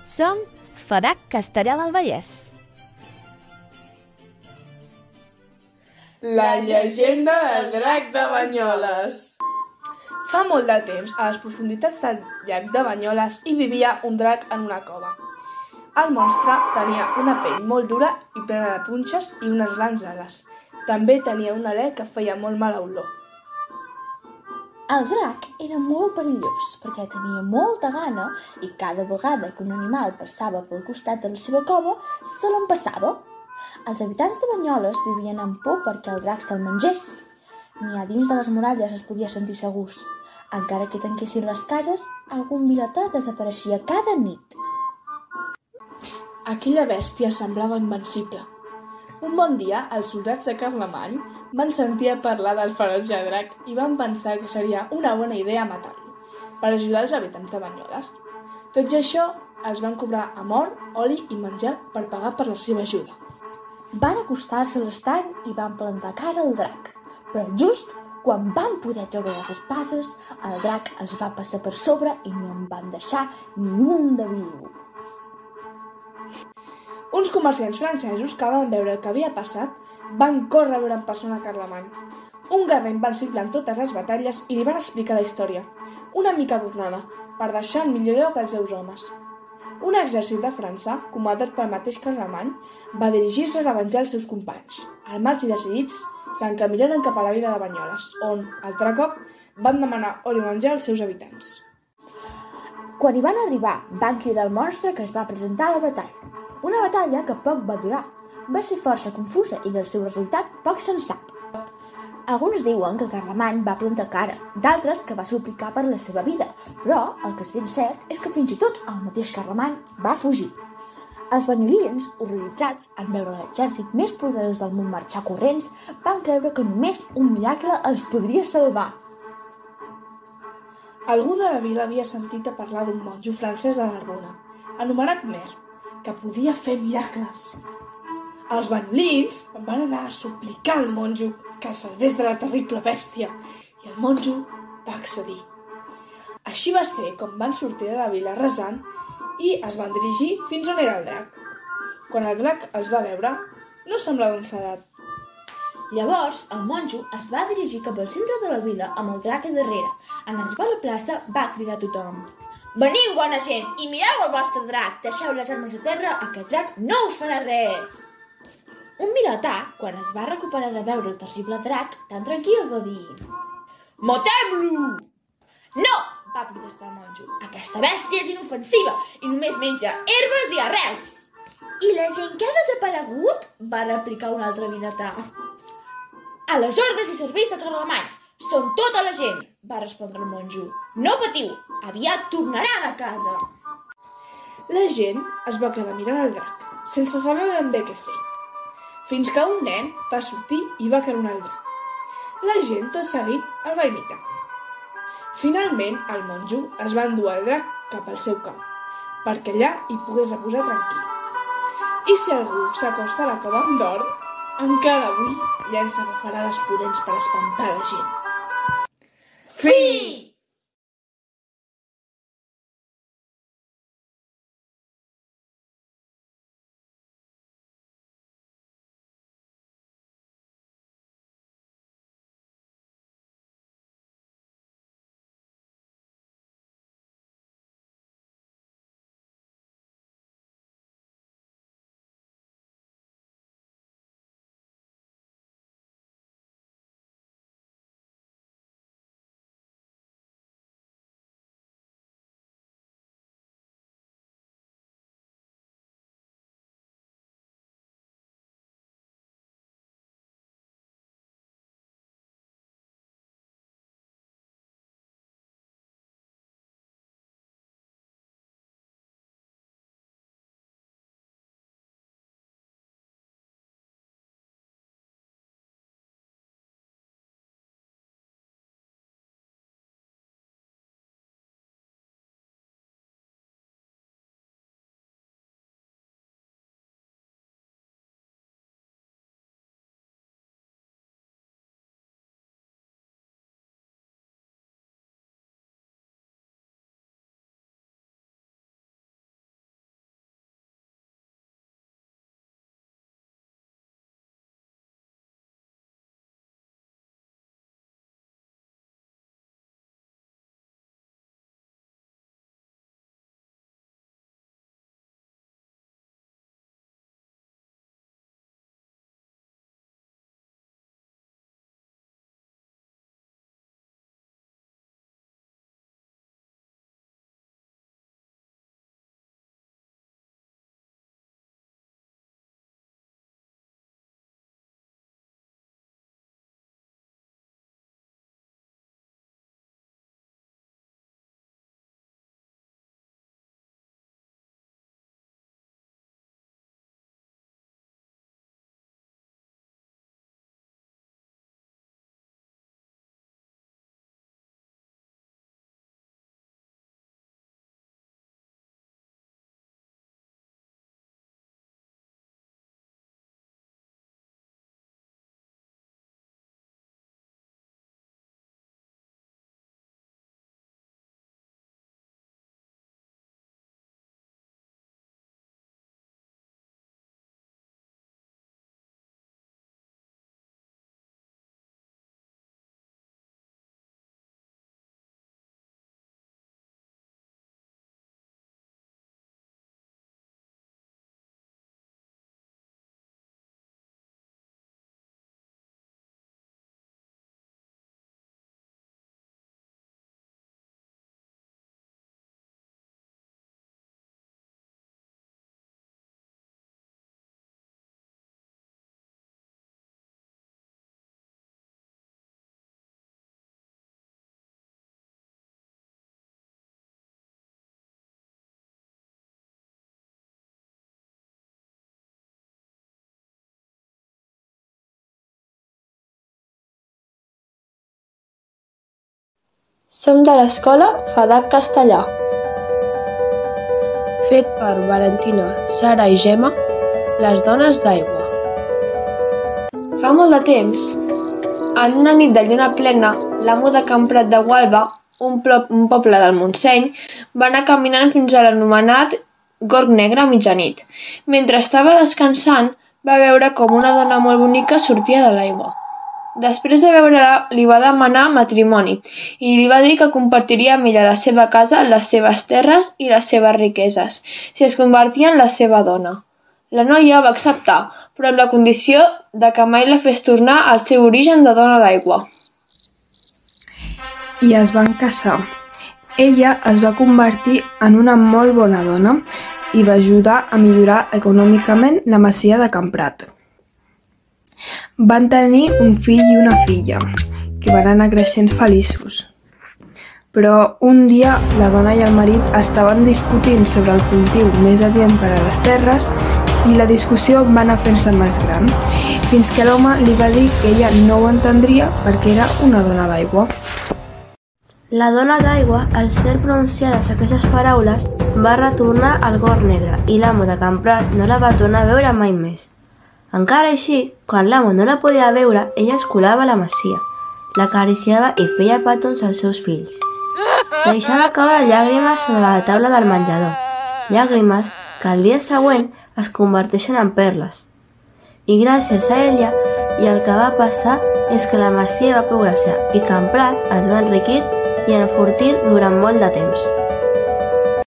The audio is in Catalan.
Som FEDAC Castellar del Vallès. La llegenda del drac de Banyoles. Fa molt de temps, a les profunditats del llac de Banyoles hi vivia un drac en una cova. El monstre tenia una pell molt dura i plena de punxes i unes grans ales. També tenia un alè que feia molt mala olor. El drac era molt perillós perquè tenia molta gana i cada vegada que un animal passava pel costat de la seva cova, se l'empassava. Els habitants de Banyoles vivien amb por perquè el drac se'l mengés. Ni a dins de les muralles es podia sentir segurs. Encara que tanquessin les cases, algun vilatà desapareixia cada nit. Aquella bèstia semblava invencible. Un bon dia, els soldats de Carlemany van sentir a parlar del ferotge drac i van pensar que seria una bona idea matar-lo, per ajudar els habitants de Banyoles. Tot i això, els van cobrar amor, oli i menjar per pagar per la seva ajuda. Van acostar-se a l'estany i van plantar cara al drac, però just quan van poder treure les espases, el drac els va passar per sobre i no en van deixar ni un de viu. Uns comerciants francesos que van veure el que havia passat van córrer a veure en persona a Carlemany. Un guerrer invencible en totes les batalles i li van explicar la història, una mica adornada, per deixar en millor lloc els seus homes. Un exèrcit de França, comandat pel mateix Carlemany, va dirigir-se a revenjar els seus companys. Armats i decidits, s'encaminaren cap a la vila de Banyoles, on, altre cop, van demanar oli i menjar als seus habitants. Quan hi van arribar, van cridar el monstre que es va presentar a la batalla. Una batalla que poc va durar. Va ser força confusa i del seu resultat poc se'n sap. Alguns diuen que Carlemany va plantar cara, d'altres que va suplicar per la seva vida, però el que és ben cert és que fins i tot el mateix Carlemany va fugir. Els banyolins, horroritzats en veure l'exèrcit més poderós del món marxar corrents, van creure que només un miracle els podria salvar. Algú de la vila havia sentit a parlar d'un monjo francès de Narbona, anomenat Mer, que podia fer miracles. Els banyolins van anar a suplicar al monjo que el salvés de la terrible bèstia i el monjo va accedir. Així va ser com van sortir de la vila resant i es van dirigir fins on era el drac. Quan el drac els va veure, no semblava enfadat. Llavors, el monjo es va dirigir cap al centre de la vila amb el drac a darrere. En arribar a la plaça, va cridar a tothom: «Veniu, bona gent, i mireu el vostre drac! Deixeu les armes a terra, aquest drac no us farà res!» Un vilatà, quan es va recuperar de veure el terrible drac, tan tranquil va dir: «Matem-lo!» «No!», va protestar el monjo. «Aquesta bèstia és inofensiva i només menja herbes i arrels!» «I la gent que ha desaparegut?», va replicar un altre vilatà. «A les ordres i serveis de Carlemany! Són tota la gent!», va respondre el monjo. «No patiu, aviat tornaran a casa!» La gent es va quedar mirant el drac, sense saber ben bé què fer, fins que un nen va sortir i va caronar el drac. La gent, tot seguit, el va imitar. Finalment, el monjo es va endur el drac cap al seu camp, perquè allà hi pogués reposar tranquil. I si algú s'acosta a la cova amb d'or, encara avui ja ens agafarà les pudents per espantar la gent. Fi! Som de l'escola FADAC Castellà. Fet per Valentina, Sara i Gemma, les dones d'aigua. Fa molt de temps, en una nit de lluna plena, l'amo de Can Prat de Gualba, un poble del Montseny, va anar caminant fins a l'anomenat Gorg Negre a mitjanit. Mentre estava descansant, va veure com una dona molt bonica sortia de l'aigua. Després de veure-la, li va demanar matrimoni i li va dir que compartiria amb ella la seva casa, les seves terres i les seves riqueses, si es convertia en la seva dona. La noia va acceptar, però amb la condició de que mai la fes tornar al seu origen de dona d'aigua. I es van casar. Ella es va convertir en una molt bona dona i va ajudar a millorar econòmicament la masia de Can Prat. Van tenir un fill i una filla, que van anar creixent feliços. Però un dia la dona i el marit estaven discutint sobre el cultiu més adient per a les terres i la discussió va anar fent-se més gran, fins que l'home li va dir que ella no ho entendria perquè era una dona d'aigua. La dona d'aigua, al ser pronunciades aquestes paraules, va retornar al Gorg Negre i l'amo de Can Prat no la va tornar a veure mai més. Encara així, quan l'amo no la podia veure, ella es colava a la masia, l'acariciava i feia petons als seus fills. Deixava caure llàgrimes sobre la taula del menjador, llàgrimes que el dia següent es converteixen en perles. I gràcies a ella i el que va passar és que la masia va progressar i Can Prat es va enriquir i enfortir durant molt de temps.